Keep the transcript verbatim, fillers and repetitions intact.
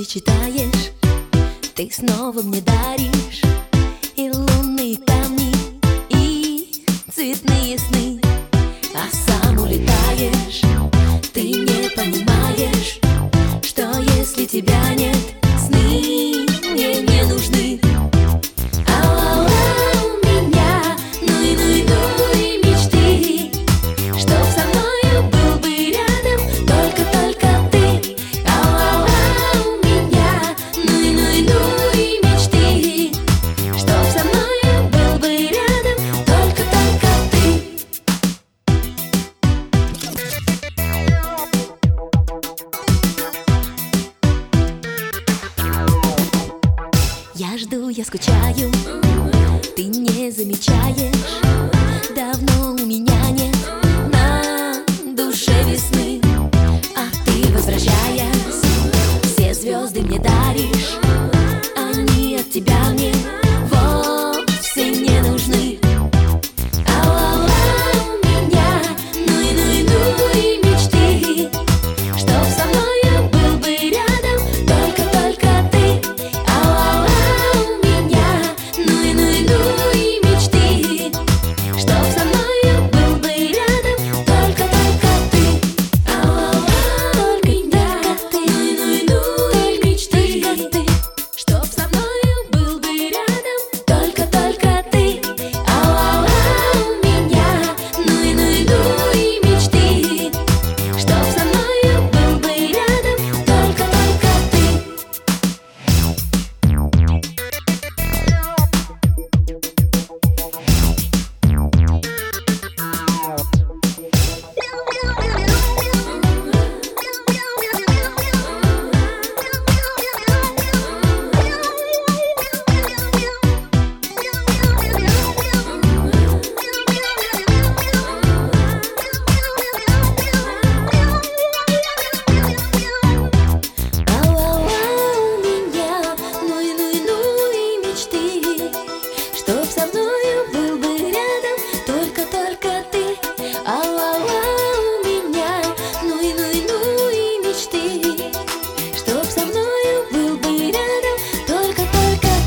мечтаешь, ты снова мне даришь и лунные камни, и цветные сны. А сам улетаешь, ты не понимаешь, что если тебя нет, сны мне не нужны. Ау-ау, меня, ну и ну и ну и мечты, чтоб со мною был бы рядом только-только ты. Ау-ау, меня, ну и ну и ну и мечты, чтоб со мною был бы рядом только-только ты. Я жду, я скучаю, ты не замечаешь, давно у меня нет на душе весны. А ты, возвращаясь, все звезды мне даришь.